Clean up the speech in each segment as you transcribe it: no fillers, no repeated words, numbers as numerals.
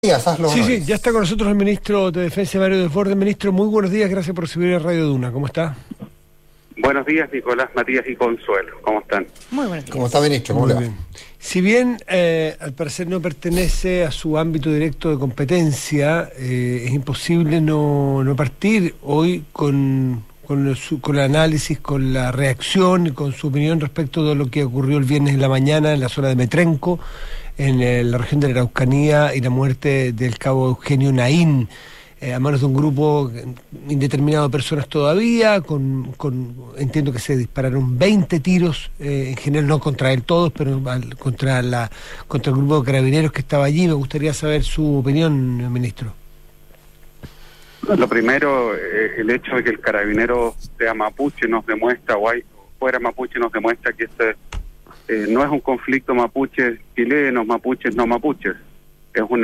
Sí, ya está con nosotros el ministro de Defensa, Mario Desbordes. Ministro, muy buenos días, gracias por recibir el Radio Duna. ¿Cómo está? Buenos días, Nicolás, Matías y Consuelo. ¿Cómo están? Muy buenos días. ¿Cómo está, ministro? ¿Cómo le va? Bien. Si bien al parecer no pertenece a su ámbito directo de competencia, es imposible no partir hoy con el análisis, con la reacción y con su opinión respecto de lo que ocurrió el viernes en la mañana en la zona de Metrenco, en la región de la Araucanía, y la muerte del cabo Eugenio Naín a manos de un grupo indeterminado de personas todavía, entiendo que se dispararon 20 tiros, en general no contra él todos, pero contra el grupo de carabineros que estaba allí. Me gustaría saber su opinión, ministro. Lo primero, el hecho de que el carabinero sea mapuche nos demuestra, o fuera mapuche nos demuestra que no es un conflicto mapuches chilenos, mapuches no mapuches. Es un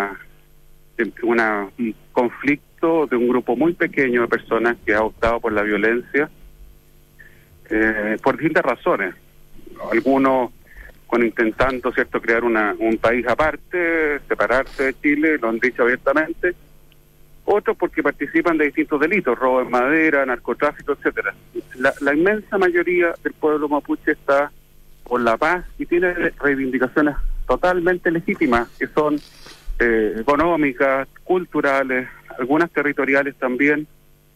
conflicto de un grupo muy pequeño de personas que ha optado por la violencia por distintas razones. Algunos intentando, ¿cierto?, crear un país aparte, separarse de Chile, lo han dicho abiertamente. Otros porque participan de distintos delitos, robo de madera, narcotráfico, etcétera. La inmensa mayoría del pueblo mapuche está por la paz y tiene reivindicaciones totalmente legítimas, que son económicas, culturales, algunas territoriales también,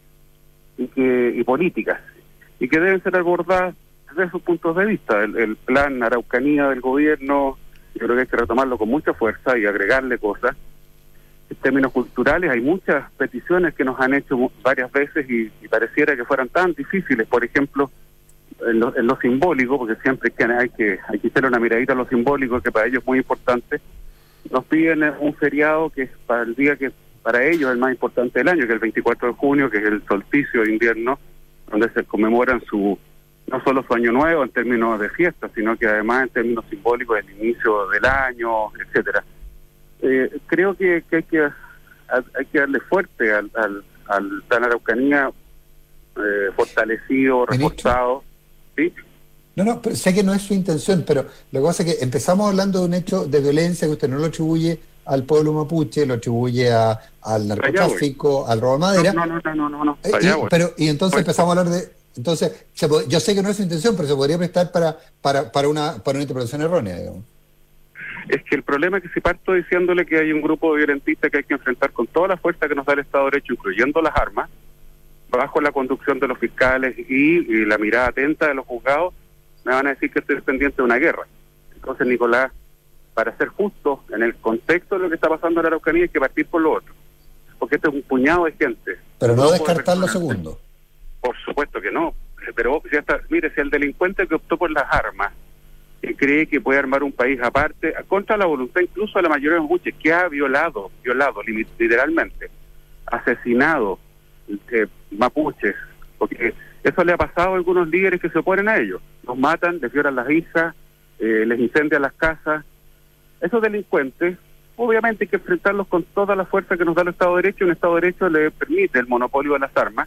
y políticas, y que deben ser abordadas desde sus puntos de vista. El plan Araucanía del gobierno, yo creo que hay que retomarlo con mucha fuerza y agregarle cosas. En términos culturales hay muchas peticiones que nos han hecho varias veces y pareciera que fueran tan difíciles. Por ejemplo, en lo simbólico, porque siempre hay que hacer una miradita a lo simbólico, que para ellos es muy importante. Nos piden un feriado que es para el día que para ellos es el más importante del año, que es el 24 de junio, que es el solsticio de invierno, donde se conmemoran no solo su año nuevo en términos de fiesta, sino que además en términos simbólicos el inicio del año, etcétera. Creo que hay que darle fuerte al plan Araucanía, fortalecido, reforzado. ¿Sí? No, pero sé que no es su intención, pero lo que pasa es que empezamos hablando de un hecho de violencia que usted no lo atribuye al pueblo mapuche, lo atribuye al narcotráfico, al robo de madera. No. Y entonces empezamos a hablar de... Entonces, yo sé que no es su intención, pero se podría prestar para una interpretación errónea, digamos. Es que el problema es que si parto diciéndole que hay un grupo violentista que hay que enfrentar con toda la fuerza que nos da el Estado de Derecho, incluyendo las armas, bajo la conducción de los fiscales y la mirada atenta de los juzgados, me van a decir que estoy pendiente de una guerra. Entonces, Nicolás, para ser justo en el contexto de lo que está pasando en la Araucanía, hay que partir por lo otro, porque este es un puñado de gente. Pero no descartar lo segundo. Por supuesto que no, pero mire, si el delincuente que optó por las armas, que cree que puede armar un país aparte, contra la voluntad incluso de la mayoría de los mapuches, que ha violado literalmente, asesinado mapuches, porque eso le ha pasado a algunos líderes que se oponen a ellos. Los matan, les violan las hijas, les incendian las casas. Esos delincuentes, obviamente hay que enfrentarlos con toda la fuerza que nos da el Estado de Derecho. Un Estado de Derecho le permite el monopolio de las armas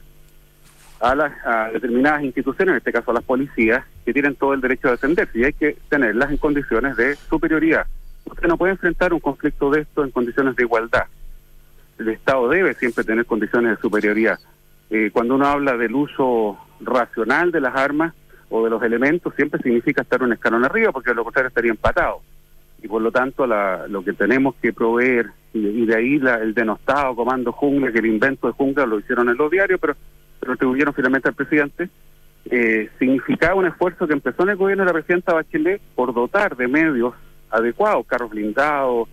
a determinadas instituciones, en este caso a las policías, que tienen todo el derecho a defenderse, y hay que tenerlas en condiciones de superioridad. Usted no puede enfrentar un conflicto de esto en condiciones de igualdad. El Estado debe siempre tener condiciones de superioridad. Cuando uno habla del uso racional de las armas o de los elementos, siempre significa estar un escalón arriba, porque de lo contrario estaría empatado. Y por lo tanto lo que tenemos que proveer, y de ahí el denostado comando jungla, que el invento de jungla lo hicieron en los diarios, pero lo atribuyeron finalmente al presidente, significaba un esfuerzo que empezó en el gobierno de la presidenta Bachelet por dotar de medios adecuados, carros blindados,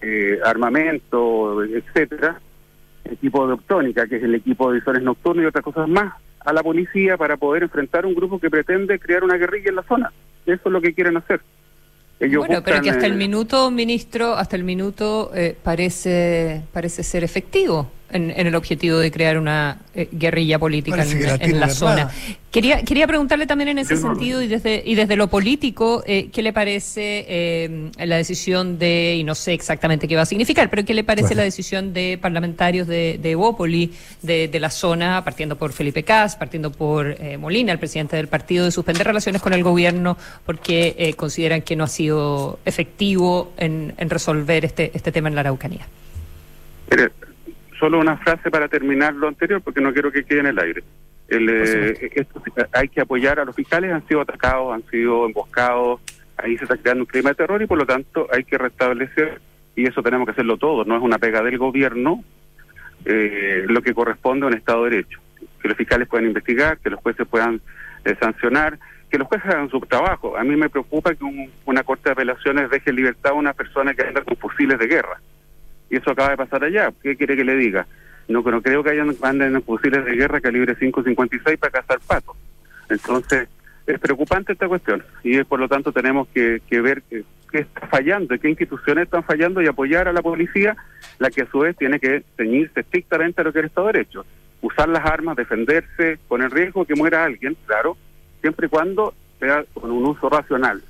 armamento, etcétera, equipo de optónica, que es el equipo de visores nocturnos y otras cosas más, a la policía para poder enfrentar un grupo que pretende crear una guerrilla en la zona. Eso es lo que quieren hacer. Ellos bueno, pero que hasta el minuto, ministro, parece ser efectivo en el objetivo de crear una guerrilla política en la zona. Quería preguntarle también en ese sentido y desde lo político, ¿qué le parece la decisión y no sé exactamente qué va a significar, pero qué le parece la decisión de parlamentarios de Evópoli, de la zona, partiendo por Felipe Kast, partiendo por Molina, el presidente del partido, de suspender relaciones con el gobierno porque consideran que no ha sido efectivo en resolver este tema en la Araucanía? Mire, solo una frase para terminar lo anterior, porque no quiero que quede en el aire. Hay que apoyar a los fiscales, han sido atacados, han sido emboscados, ahí se está creando un clima de terror y por lo tanto hay que restablecer, y eso tenemos que hacerlo todos, no es una pega del gobierno, lo que corresponde a un Estado de Derecho. Que los fiscales puedan investigar, que los jueces puedan sancionar, que los jueces hagan su trabajo. A mí me preocupa que una corte de apelaciones deje en libertad a una persona que anda con fusiles de guerra. Y eso acaba de pasar allá. ¿Qué quiere que le diga? No creo que anden fusiles de guerra calibre 5.56 para cazar patos. Entonces, es preocupante esta cuestión. Y por lo tanto tenemos que ver qué está fallando, qué instituciones están fallando y apoyar a la policía, la que a su vez tiene que ceñirse estrictamente a lo que es el Estado de Derecho. Usar las armas, defenderse, con el riesgo de que muera alguien, claro, siempre y cuando sea con un uso racional.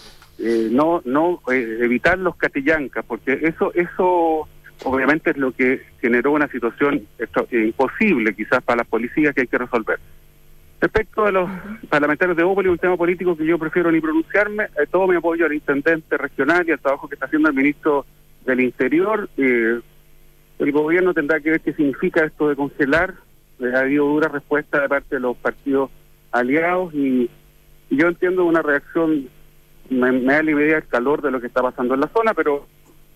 Evitar los catillancas, porque eso obviamente es lo que generó una situación imposible quizás para las policías que hay que resolver. Respecto a los parlamentarios de Bópoli, un tema político que yo prefiero ni pronunciarme, todo mi apoyo al intendente regional y al trabajo que está haciendo el ministro del Interior. El gobierno tendrá que ver qué significa esto de congelar. Ha habido dura respuesta de parte de los partidos aliados y yo entiendo una reacción, me da la idea el calor de lo que está pasando en la zona, pero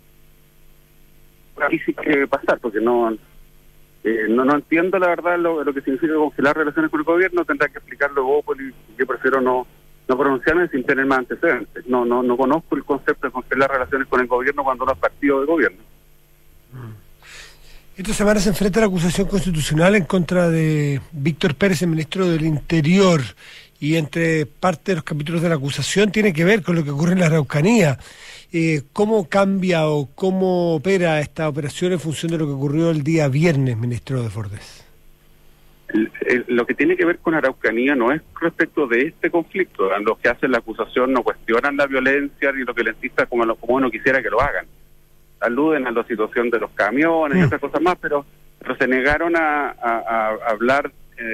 aquí sí que pasar, porque no entiendo la verdad lo que significa congelar relaciones con el gobierno. Tendrá que explicarlo Bópoli. Yo prefiero no pronunciarme sin tener más antecedentes. No conozco el concepto de congelar relaciones con el gobierno cuando no es partido de gobierno. Esta semana se enfrenta la acusación constitucional en contra de Víctor Pérez, el ministro del Interior, y entre parte de los capítulos de la acusación tiene que ver con lo que ocurre en la Araucanía. ¿Cómo cambia o cómo opera esta operación en función de lo que ocurrió el día viernes, ministro de Fordes? Lo que tiene que ver con Araucanía no es respecto de este conflicto. Los que hacen la acusación no cuestionan la violencia ni los violentistas como uno quisiera que lo hagan. Aluden a la situación de los camiones y otras cosas más, pero se negaron a hablar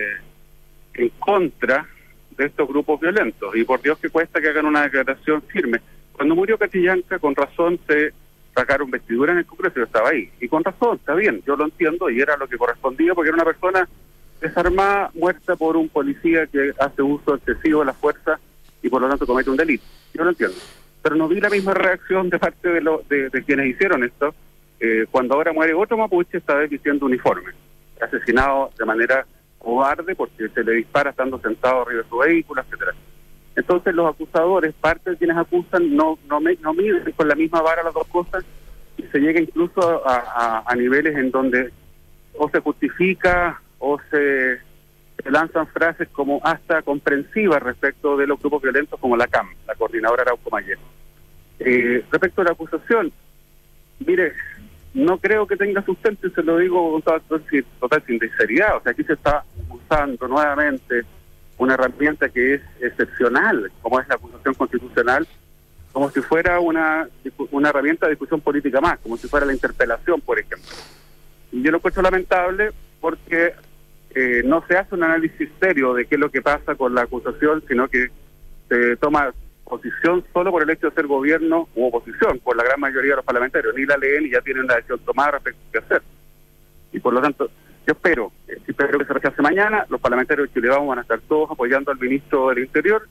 en contra de estos grupos violentos. Y por Dios que cuesta que hagan una declaración firme. Cuando murió Catrillanca, con razón se sacaron vestiduras en el Congreso, yo estaba ahí. Y con razón, está bien, yo lo entiendo y era lo que correspondía, porque era una persona desarmada, muerta por un policía que hace uso excesivo de la fuerza y por lo tanto comete un delito. Yo lo entiendo. Pero no vi la misma reacción de parte de quienes hicieron esto, cuando ahora muere otro mapuche, esta vez vistiendo uniforme, asesinado de manera cobarde porque se le dispara estando sentado arriba de su vehículo, etcétera. Entonces los acusadores, parte de quienes acusan, no miden con la misma vara las dos cosas y se llega incluso a niveles en donde o se justifica o se lanzan frases como hasta comprensivas respecto de los grupos violentos como la CAM, la Coordinadora Arauco Mayer. Respecto a la acusación, mire, no creo que tenga sustento y se lo digo con total sinceridad. O sea, aquí se está usando nuevamente una herramienta que es excepcional, como es la acusación constitucional, como si fuera una herramienta de discusión política más, como si fuera la interpelación, por ejemplo. Y yo lo encuentro lamentable porque no se hace un análisis serio de qué es lo que pasa con la acusación, sino que se toma posición solo por el hecho de ser gobierno u oposición, por la gran mayoría de los parlamentarios. Ni la leen y ya tienen la decisión tomada respecto a qué hacer. Y por lo tanto, yo espero que se rechace mañana. Los parlamentarios de Chile Vamos van a estar todos apoyando al ministro del Interior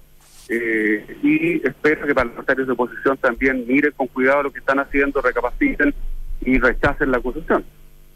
y espero que parlamentarios de oposición también miren con cuidado lo que están haciendo, recapaciten y rechacen la acusación.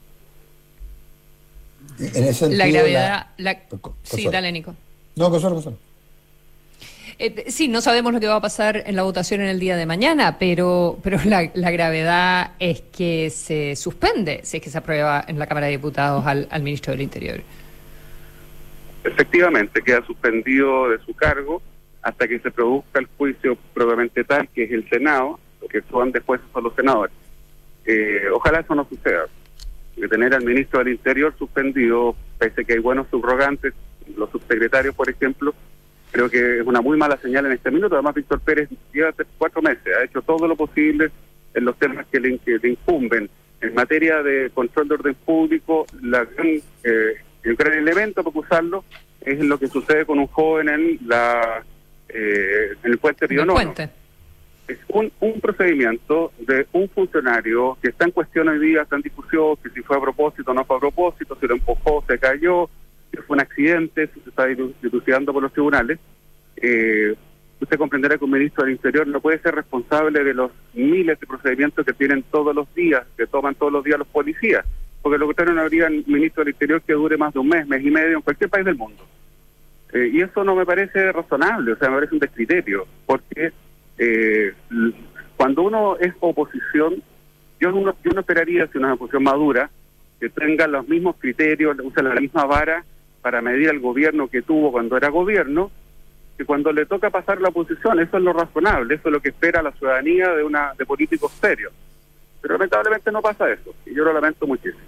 En ese sentido, la gravedad... Sí, dale, Nico. No, Consuelo. Sí, no sabemos lo que va a pasar en la votación en el día de mañana, pero la gravedad es que se suspende si es que se aprueba en la Cámara de Diputados al ministro del Interior. Efectivamente, queda suspendido de su cargo hasta que se produzca el juicio propiamente tal, que es el Senado, lo que son después son los senadores. Ojalá eso no suceda. De tener al ministro del Interior suspendido, pese a que hay buenos subrogantes, los subsecretarios, por ejemplo, creo que es una muy mala señal en este minuto. Además, Víctor Pérez lleva 4 meses, ha hecho todo lo posible en los temas que le incumben. En materia de control de orden público, el gran elemento para usarlo es lo que sucede con un joven en el puente Río Nono. es un procedimiento de un funcionario que está en cuestión hoy día, está en discusión, que si fue a propósito o no fue a propósito, si lo empujó, se cayó, si fue un accidente, si se está dilucidando por los tribunales. Usted comprenderá que un ministro del Interior no puede ser responsable de los miles de procedimientos que tienen todos los días, que toman todos los días los policías, porque lo contrario no habría un ministro del Interior que dure más de un mes y medio en cualquier país del mundo. Y eso no me parece razonable, o sea, me parece un descriterio, porque cuando uno es oposición, yo no esperaría, si una oposición madura, que tenga los mismos criterios, use la misma vara para medir al gobierno que tuvo cuando era gobierno, que cuando le toca pasar la oposición. Eso es lo razonable, eso es lo que espera la ciudadanía de políticos serios. Pero lamentablemente no pasa eso, y yo lo lamento muchísimo.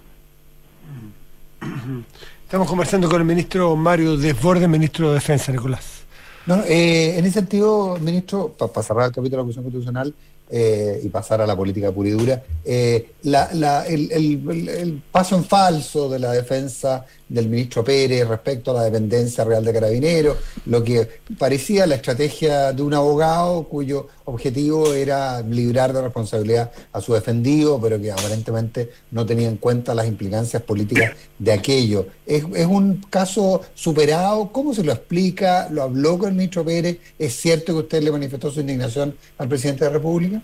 Estamos conversando con el ministro Mario Desbordes, ministro de Defensa, Nicolás. No, en ese sentido, ministro, para cerrar el capítulo de la Constitución Constitucional y pasar a la política pura y dura, el paso en falso de la defensa del ministro Pérez respecto a la dependencia real de Carabineros, lo que parecía la estrategia de un abogado cuyo objetivo era librar de responsabilidad a su defendido, pero que aparentemente no tenía en cuenta las implicancias políticas de aquello. ¿Es un caso superado? ¿Cómo se lo explica? ¿Lo habló con el ministro Pérez? ¿Es cierto que usted le manifestó su indignación al presidente de la República?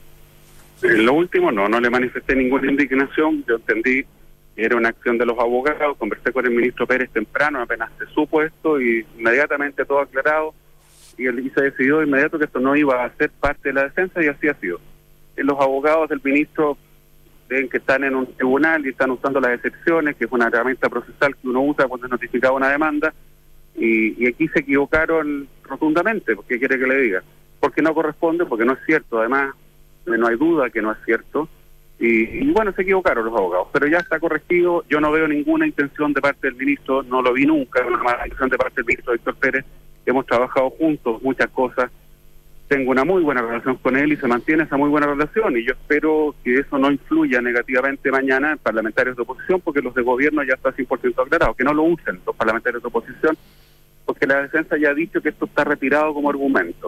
En lo último no le manifesté ninguna indignación. Yo entendí que era una acción de los abogados. Conversé con el ministro Pérez temprano, apenas se supo esto, y inmediatamente todo aclarado, y se decidió de inmediato que esto no iba a ser parte de la defensa, y así ha sido. Los abogados del ministro ven que están en un tribunal y están usando las excepciones, que es una herramienta procesal que uno usa cuando es notificada una demanda, y aquí se equivocaron rotundamente. ¿Por qué quiere que le diga? Porque no corresponde, porque no es cierto. Además, no hay duda que no es cierto, y bueno, se equivocaron los abogados, pero ya está corregido. Yo no veo ninguna intención de parte del ministro, no lo vi nunca, una mala intención de parte del ministro Víctor Pérez. Hemos trabajado juntos muchas cosas, tengo una muy buena relación con él y se mantiene esa muy buena relación, y yo espero que eso no influya negativamente mañana en parlamentarios de oposición, porque los de gobierno ya está 100% aclarado, que no lo usen los parlamentarios de oposición, porque la defensa ya ha dicho que esto está retirado como argumento.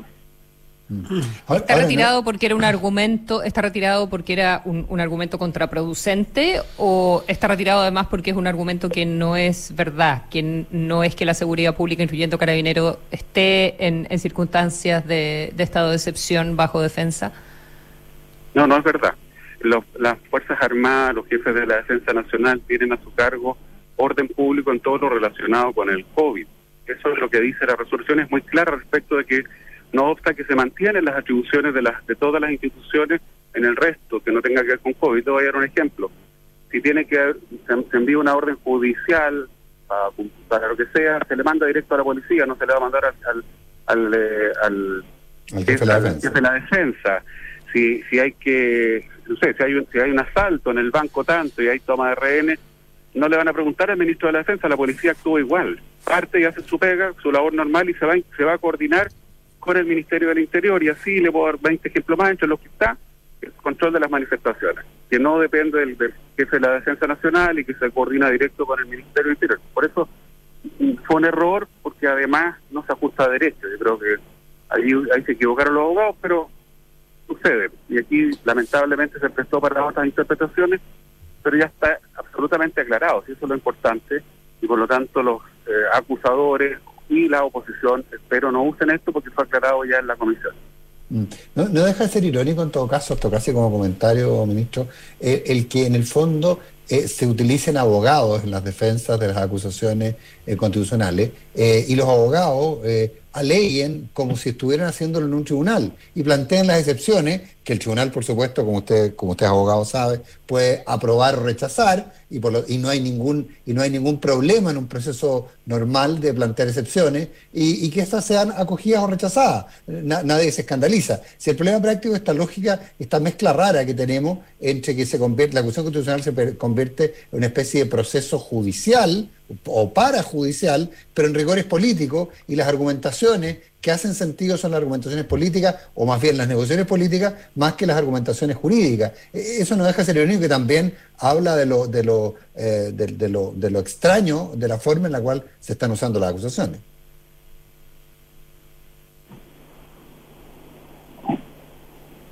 ¿Está retirado porque era un argumento, está retirado porque era un argumento contraproducente, o está retirado además porque es un argumento que no es verdad, que no es que la seguridad pública, incluyendo Carabineros, esté en circunstancias de estado de excepción bajo defensa? No es verdad. Las Fuerzas Armadas, los jefes de la Defensa Nacional tienen a su cargo orden público en todo lo relacionado con el COVID. Eso es lo que dice la resolución, es muy clara respecto de que no obsta que se mantienen las atribuciones de todas las instituciones en el resto, que no tenga que ver con COVID. Te voy a dar un ejemplo. Si tiene que se envía una orden judicial para lo que sea, se le manda directo a la policía, no se le va a mandar al jefe de la defensa. Si hay que, no sé, si hay un asalto en el banco tanto y hay toma de rehenes, no le van a preguntar al ministro de la Defensa, la policía actúa igual. Parte y hace su pega, su labor normal, y se va a coordinar con el Ministerio del Interior, y así le puedo dar 20 ejemplos más entre los que está el control de las manifestaciones, que no depende del jefe de la Defensa Nacional y que se coordina directo con el Ministerio del Interior. Por eso fue un error, porque además no se ajusta a derecho. Yo creo que ahí se equivocaron los abogados, pero sucede, y aquí lamentablemente se prestó para otras interpretaciones, pero ya está absolutamente aclarado, si eso es lo importante, y por lo tanto los acusadores y la oposición, espero no usen esto, porque fue aclarado ya en la comisión. No deja de ser irónico en todo caso, esto casi como comentario, ministro, el que en el fondo se utilicen abogados en las defensas de las acusaciones constitucionales, y los abogados aleguen como si estuvieran haciéndolo en un tribunal y planteen las excepciones que el tribunal, por supuesto, como usted es abogado sabe, puede aprobar o rechazar, y no hay ningún problema en un proceso normal de plantear excepciones y que estas sean acogidas o rechazadas. Nadie se escandaliza. Si el problema práctico es esta lógica, esta mezcla rara que tenemos entre que la acusación constitucional se convierte en una especie de proceso judicial o parajudicial, pero en rigor es político, y las argumentaciones que hacen sentido son las argumentaciones políticas, o más bien las negociaciones políticas, más que las argumentaciones jurídicas. Eso no deja de ser irónico, que también habla de lo extraño de la forma en la cual se están usando las acusaciones.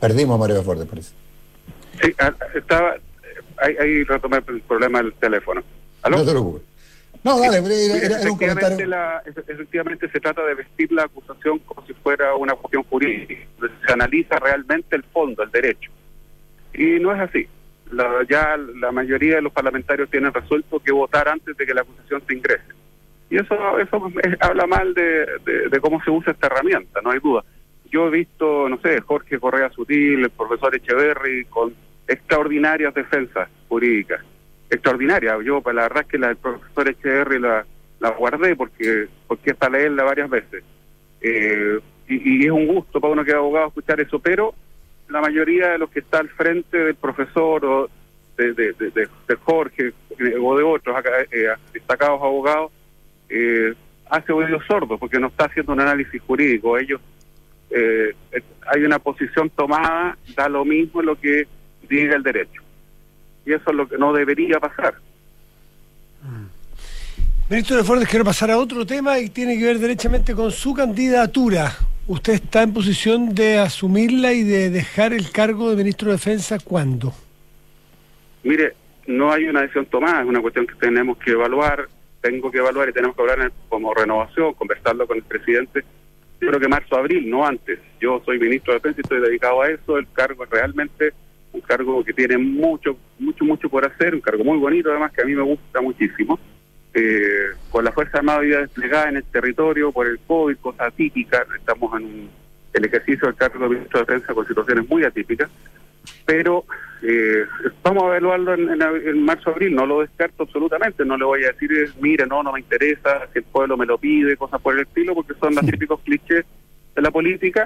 Perdimos a Mario Desbordes, parece. Sí, ahí retomé el problema del teléfono. ¿Aló? No te preocupes. No, dale, era un comentario. Efectivamente se trata de vestir la acusación como si fuera una cuestión jurídica. Se analiza realmente el fondo, el derecho. Y no es así. Ya la mayoría de los parlamentarios tienen resuelto que votar antes de que la acusación se ingrese. Y eso habla mal de cómo se usa esta herramienta, no hay duda. Yo he visto, no sé, Jorge Correa Sutil, el profesor Echeverry, con extraordinarias defensas jurídicas. Extraordinaria. Yo, pues, la verdad es que la del profesor Echeverry la guardé porque hasta leerla varias veces. Y es un gusto para uno que es abogado escuchar eso, pero la mayoría de los que está al frente del profesor o de Jorge o de otros destacados abogados hace oídos sordos porque no está haciendo un análisis jurídico. Ellos hay una posición tomada, da lo mismo lo que diga el derecho. Y eso es lo que no debería pasar. Ministro Desbordes, quiero pasar a otro tema y tiene que ver derechamente con su candidatura. ¿Usted está en posición de asumirla y de dejar el cargo de ministro de Defensa cuándo? Mire, no hay una decisión tomada, es una cuestión que tenemos que evaluar, tengo que evaluar y tenemos que hablar como renovación, conversarlo con el presidente. Yo creo que marzo, abril, no antes. Yo soy ministro de Defensa y estoy dedicado a eso. El cargo es realmente un cargo que tiene mucho por hacer, un cargo muy bonito además, que a mí me gusta muchísimo. Con la Fuerza Armada ya desplegada en el territorio por el COVID, cosas atípicas, estamos en el ejercicio del cargo de ministro de Defensa con situaciones muy atípicas, pero vamos a evaluarlo en marzo, abril, no lo descarto absolutamente, no le voy a decir, mire, no me interesa, si el pueblo me lo pide, cosas por el estilo, porque son los típicos clichés de la política.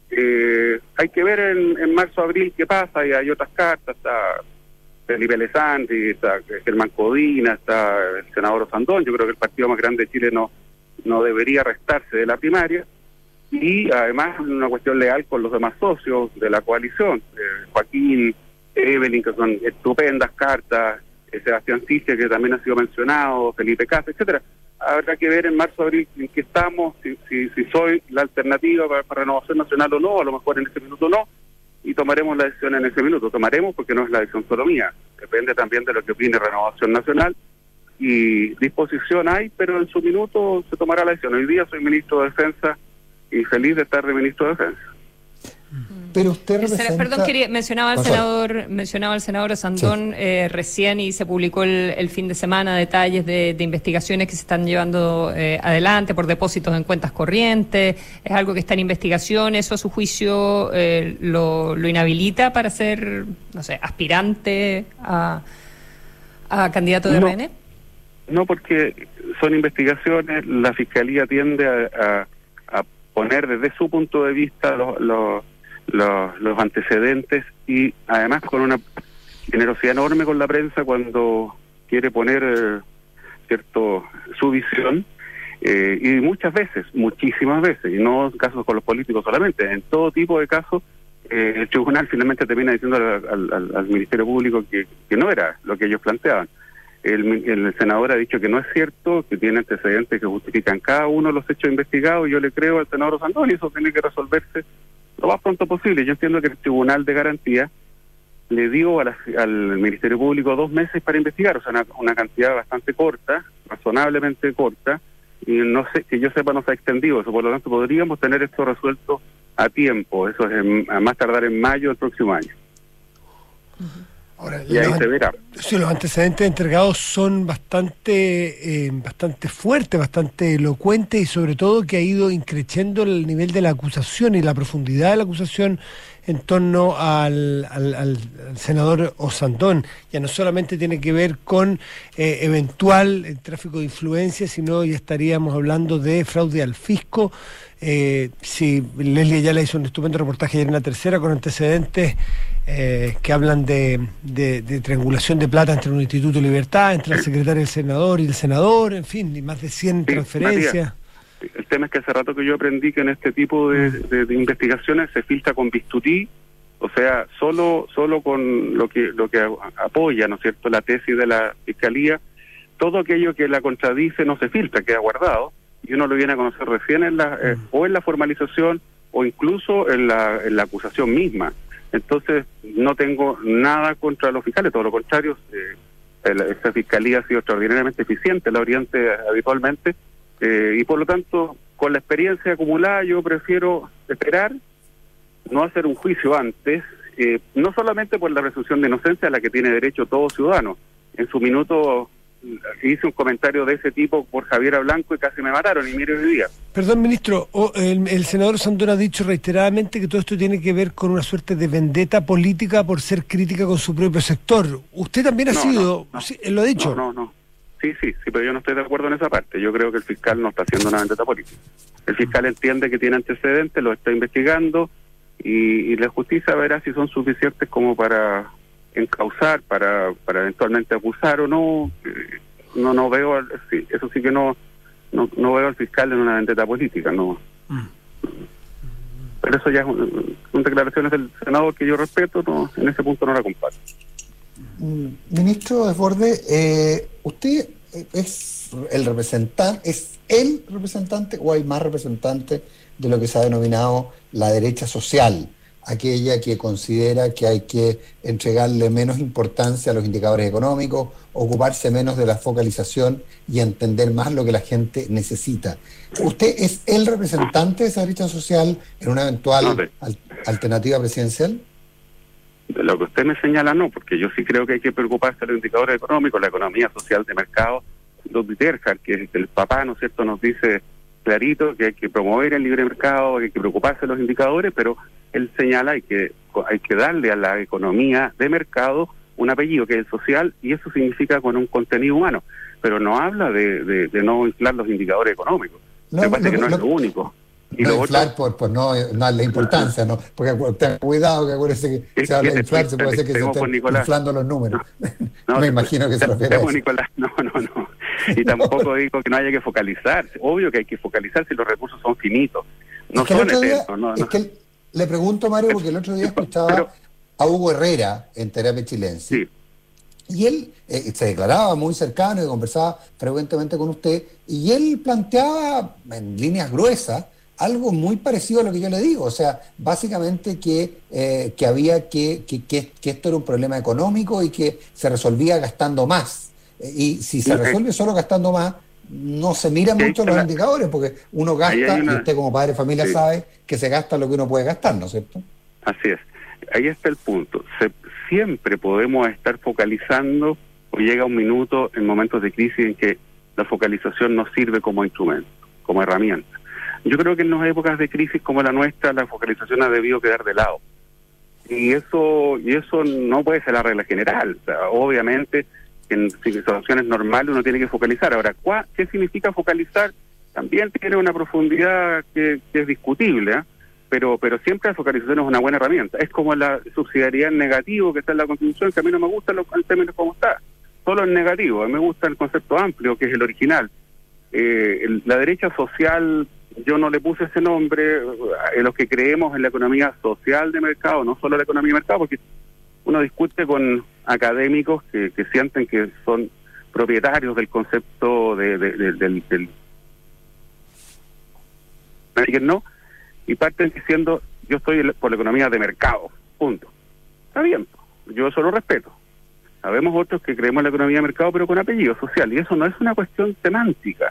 Hay que ver en marzo, abril qué pasa, y hay otras cartas, está Felipe Alessandri, está Germán Codina, está el senador Osandón. Yo creo que el partido más grande de Chile no debería restarse de la primaria, y además una cuestión leal con los demás socios de la coalición, Joaquín, Evelyn, que son estupendas cartas, Sebastián Siche, que también ha sido mencionado, Felipe Casa, etcétera. Habrá que ver en marzo, abril en qué estamos, si soy la alternativa para Renovación Nacional o no, a lo mejor en ese minuto no, y tomaremos la decisión en ese minuto. Tomaremos porque no es la decisión solo mía, depende también de lo que opine Renovación Nacional, y disposición hay, pero en su minuto se tomará la decisión. Hoy día soy ministro de Defensa y feliz de estar de ministro de Defensa. Pero usted representa... Perdón, mencionaba al senador Osandón, sí, recién, y se publicó el fin de semana detalles de investigaciones que se están llevando adelante por depósitos en cuentas corrientes. Es algo que está en investigación. ¿Eso a su juicio lo inhabilita para ser, no sé, aspirante a candidato de RN? No, porque son investigaciones, la Fiscalía tiende a poner desde su punto de vista los antecedentes, y además con una generosidad enorme con la prensa cuando quiere poner su visión, y muchas veces, muchísimas veces, y no en casos con los políticos solamente, en todo tipo de casos, el tribunal finalmente termina diciendo al Ministerio Público que no era lo que ellos planteaban. El senador ha dicho que no es cierto, que tiene antecedentes que justifican cada uno de los hechos investigados, y yo le creo al senador Osandón, y eso tiene que resolverse lo más pronto posible. Yo entiendo que el Tribunal de Garantía le dio al Ministerio Público 2 meses para investigar, o sea, una cantidad bastante corta, razonablemente corta, y no sé, que yo sepa, no se ha extendido eso. Por lo tanto, podríamos tener esto resuelto a tiempo. Eso es a más tardar en mayo del próximo año. Ahora, y ahí se verá. Sí, los antecedentes entregados son bastante fuertes, bastante elocuentes, y sobre todo que ha ido increciendo el nivel de la acusación y la profundidad de la acusación en torno al senador Osandón. Ya no solamente tiene que ver con eventual tráfico de influencias, sino ya estaríamos hablando de fraude al fisco. Sí, Leslie ya le hizo un estupendo reportaje ayer en La Tercera con antecedentes que hablan de triangulación de plata entre un Instituto de Libertad, entre el secretario del senador y el senador, en fin, y más de 100 transferencias. Matías, el tema es que hace rato que yo aprendí que en este tipo de investigaciones se filtra con bisturí, o sea, solo con lo que apoya, ¿no es cierto?, la tesis de la Fiscalía. Todo aquello que la contradice no se filtra, queda guardado, y uno lo viene a conocer recién o en la formalización, o incluso en la acusación misma. Entonces, no tengo nada contra los fiscales, todo lo contrario. Esta fiscalía ha sido extraordinariamente eficiente, la oriente habitualmente, y por lo tanto, con la experiencia acumulada, yo prefiero esperar, no hacer un juicio antes, no solamente por la presunción de inocencia a la que tiene derecho todo ciudadano. En su minuto hice un comentario de ese tipo por Javier Blanco y casi me mataron, y mire hoy día. Perdón, ministro, el senador Sandor ha dicho reiteradamente que todo esto tiene que ver con una suerte de vendetta política por ser crítica con su propio sector. ¿Usted también ha sido...? No, sí, lo ha dicho. No. Sí, pero yo no estoy de acuerdo en esa parte. Yo creo que el fiscal no está haciendo una vendetta política. El fiscal entiende que tiene antecedentes, lo está investigando, y la justicia verá si son suficientes como para encauzar, para eventualmente acusar o no. No veo, sí, eso sí que no veo al fiscal en una vendetta política, no. Pero eso ya son declaraciones del senador que yo respeto, no, en ese punto no la comparto. Ministro Desbordes, ¿usted es el representante o hay más representantes de lo que se ha denominado la derecha social, aquella que considera que hay que entregarle menos importancia a los indicadores económicos, ocuparse menos de la focalización y entender más lo que la gente necesita? ¿Usted es el representante de esa derecha social en una eventual alternativa presidencial? De lo que usted me señala, no, porque yo sí creo que hay que preocuparse de los indicadores económicos, la economía social de mercado. Ludwig Erhard, que es el papá, ¿no es cierto?, nos dice clarito que hay que promover el libre mercado, que hay que preocuparse de los indicadores, pero él señala que hay que darle a la economía de mercado un apellido, que es el social, y eso significa con un contenido humano, pero no habla de no inflar los indicadores económicos. Me parece que no es lo único. Y no inflar por no darle importancia, ¿no? Porque ten cuidado, que acuérdese que se habla de inflar, se puede hacer que se estén inflando los números. No, me imagino que se refiere a eso. Nicolás, no. Y tampoco digo que no haya que focalizar. Obvio que hay que focalizar si los recursos son finitos. No son eternos. Es que le pregunto, Mario, porque el otro día escuchaba a Hugo Herrera en Terapia Chilense. Sí. Y él se declaraba muy cercano y conversaba frecuentemente con usted, y él planteaba en líneas gruesas algo muy parecido a lo que yo le digo, o sea, básicamente que había que esto era un problema económico y que se resolvía gastando más. Y si se resuelve solo gastando más, no se miran mucho los indicadores, porque uno gasta, y usted como padre de familia sabe que se gasta lo que uno puede gastar, ¿no es cierto? Así es. Ahí está el punto. Siempre podemos estar focalizando, o llega un minuto en momentos de crisis en que la focalización nos sirve como instrumento, como herramienta. Yo creo que en las épocas de crisis como la nuestra, la focalización ha debido quedar de lado. Y eso no puede ser la regla general. O sea, obviamente, en situaciones normales uno tiene que focalizar. Ahora, ¿qué significa focalizar? También tiene una profundidad que es discutible, ¿eh? Pero siempre la focalización es una buena herramienta. Es como la subsidiariedad en negativo que está en la Constitución, que a mí no me gusta en términos como está. Solo en negativo. A mí me gusta el concepto amplio, que es el original. La derecha social, yo no le puse ese nombre, los que creemos en la economía social de mercado, no solo la economía de mercado, porque uno discute con académicos que sienten que son propietarios del concepto del no, y parten diciendo, yo estoy por la economía de mercado, punto. Está bien, yo eso lo respeto. Sabemos otros que creemos en la economía de mercado, pero con apellido social, y eso no es una cuestión semántica.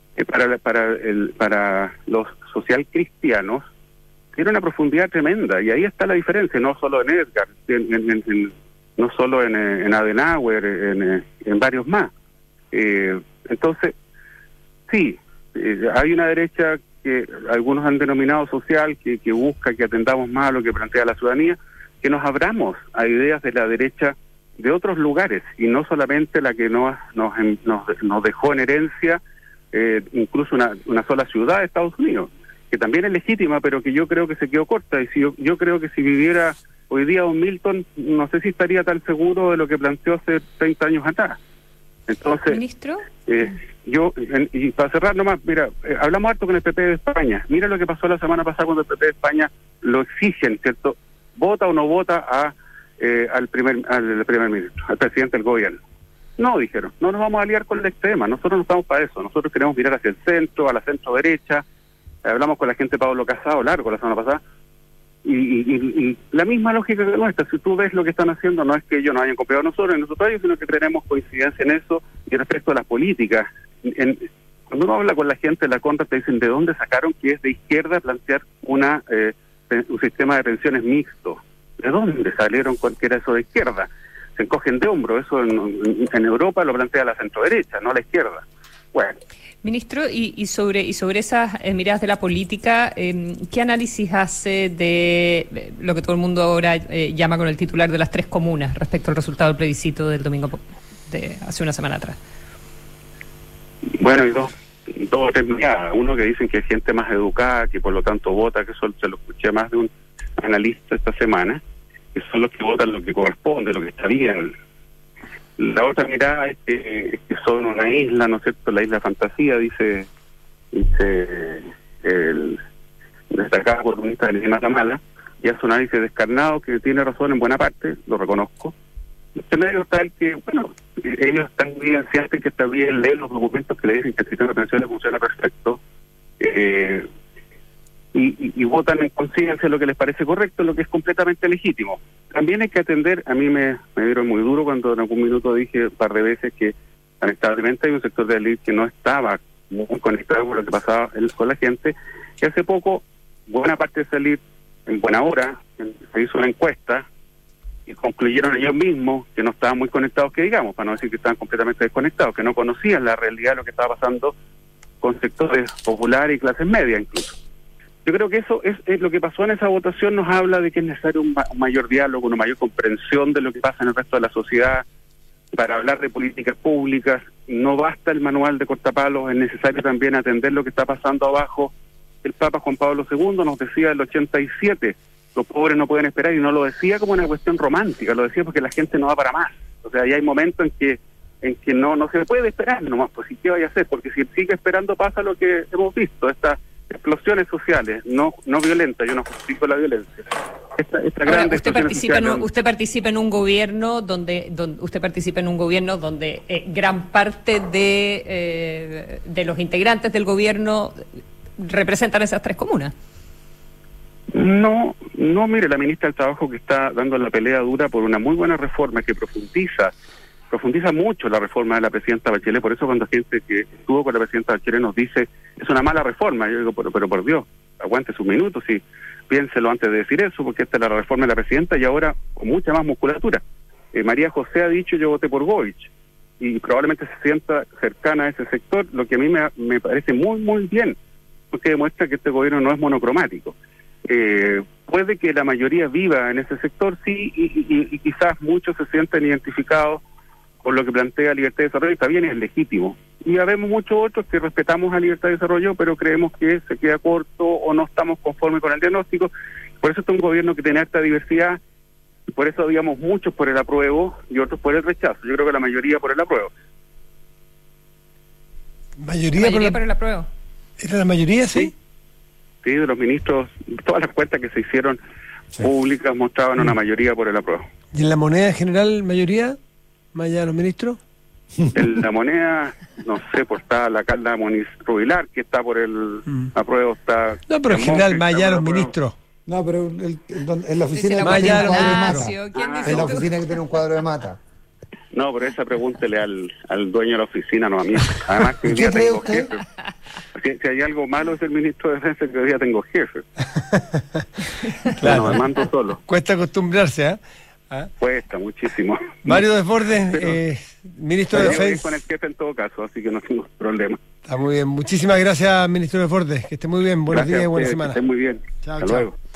Para los social cristianos tiene una profundidad tremenda, y ahí está la diferencia, no solo en Edgar, no solo en Adenauer, en varios más. Entonces, sí, hay una derecha que algunos han denominado social, que busca que atendamos más a lo que plantea la ciudadanía, que nos abramos a ideas de la derecha de otros lugares, y no solamente la que nos dejó en herencia incluso una sola ciudad de Estados Unidos, que también es legítima, pero que yo creo que se quedó corta. Y si yo creo que si viviera hoy día don Milton, no sé si estaría tan seguro de lo que planteó hace 30 años atrás. Entonces, ¿Ministro? Y para cerrar nomás, mira, hablamos harto con el PP de España. Mira lo que pasó la semana pasada cuando el PP de España lo exigen, ¿cierto? ¿Vota o no vota al primer ministro, al presidente del gobierno? No, dijeron, no nos vamos a aliar con la extrema, nosotros no estamos para eso, nosotros queremos mirar hacia el centro, a la centro derecha. Hablamos con la gente de Pablo Casado largo la semana pasada, Y la misma lógica que nuestra, si tú ves lo que están haciendo, no es que ellos nos hayan copiado a nosotros, sino que tenemos coincidencia en eso. Y respecto a las políticas, cuando uno habla con la gente de la Conra, te dicen de dónde sacaron que es de izquierda plantear un sistema de pensiones mixto. ¿De dónde salieron que era eso de izquierda? Se encogen de hombro. Eso en Europa lo plantea la centroderecha, no la izquierda. Bueno. Ministro, y sobre esas miradas de la política, ¿qué análisis hace de lo que todo el mundo ahora llama con el titular de las 3 comunas respecto al resultado del plebiscito del domingo de hace una semana atrás? Bueno, hay dos o tres miradas. Uno que dicen que hay gente más educada, que por lo tanto vota, que eso se lo escuché más de un analista esta semana, que son los que votan lo que corresponde, lo que está bien. La otra mirada es que son una isla, ¿no es cierto? La isla fantasía, dice el destacado columnista de Guatemala, y hace un análisis descarnado que tiene razón en buena parte, lo reconozco. El medio está el que, bueno, ellos están evidenciantes que está bien leer los documentos que le dicen que el sistema de pensiones funciona perfecto, y votan en conciencia lo que les parece correcto, lo que es completamente legítimo. También hay que atender, a mí me dieron muy duro cuando en algún minuto dije un par de veces que lamentablemente hay un sector de la élite que no estaba muy conectado con lo que pasaba con la gente, y hace poco buena parte de esa élite, en buena hora, se hizo una encuesta y concluyeron ellos mismos que no estaban muy conectados, que digamos, para no decir que estaban completamente desconectados, que no conocían la realidad de lo que estaba pasando con sectores populares y clases medias incluso. Yo creo que eso es lo que pasó en esa votación, nos habla de que es necesario un mayor diálogo, una mayor comprensión de lo que pasa en el resto de la sociedad para hablar de políticas públicas. No basta el manual de cortapalos, es necesario también atender lo que está pasando abajo. El Papa Juan Pablo II nos decía en el 87, los pobres no pueden esperar, y no lo decía como una cuestión romántica, lo decía porque la gente no va para más. O sea, ya hay momentos en que no se puede esperar nomás, pues ¿y qué vaya a hacer? Porque si sigue esperando pasa lo que hemos visto, estas explosiones sociales, no violentas, yo no justifico la violencia. Ahora, usted participa en un gobierno donde gran parte de los integrantes del gobierno representan esas 3 comunas. No, mire, la ministra del Trabajo que está dando la pelea dura por una muy buena reforma que profundiza mucho la reforma de la presidenta Bachelet. Por eso cuando gente que estuvo con la presidenta Bachelet nos dice es una mala reforma, yo digo, pero por Dios, aguante sus minutos y piénselo antes de decir eso, porque esta es la reforma de la presidenta y ahora con mucha más musculatura. María José ha dicho yo voté por Boric y probablemente se sienta cercana a ese sector, lo que a mí me parece muy muy bien, porque demuestra que este gobierno no es monocromático. Puede que la mayoría viva en ese sector, sí, y quizás muchos se sienten identificados con lo que plantea Libertad de Desarrollo, está bien, es legítimo. Y habemos muchos otros que respetamos a Libertad de Desarrollo, pero creemos que se queda corto o no estamos conformes con el diagnóstico. Por eso está un gobierno que tiene alta diversidad, y por eso digamos muchos por el apruebo y otros por el rechazo. Yo creo que la mayoría por el apruebo. ¿Mayoría por el apruebo? ¿Era la mayoría, sí? Sí, de los ministros, todas las cuentas que se hicieron públicas mostraban una mayoría por el apruebo. ¿Y en la moneda en general mayoría? ¿Más allá de los ministros? En la moneda, no sé, pues está la Carla Moniz Rubilar, que está por el apruebo, está... No, pero en general, más allá de los ministros. No, pero en la oficina que tiene un cuadro de mata. En la oficina que tiene un cuadro de mata. No, pero esa pregúntele al dueño de la oficina, no a mí. Además que hoy día ¿Qué tengo cree usted? jefe. Si hay algo malo es el ministro de Defensa, que hoy día tengo jefe. Claro. No, me mando solo. Cuesta acostumbrarse, ¿eh? Cuesta muchísimo. Mario Desbordes, ministro de Defensa. Con el jefe en todo caso, así que no tengo problema. Está muy bien. Muchísimas gracias, ministro Desbordes. Que esté muy bien. Buenos días y buena semana. Que esté muy bien. Chao, Hasta chao. luego.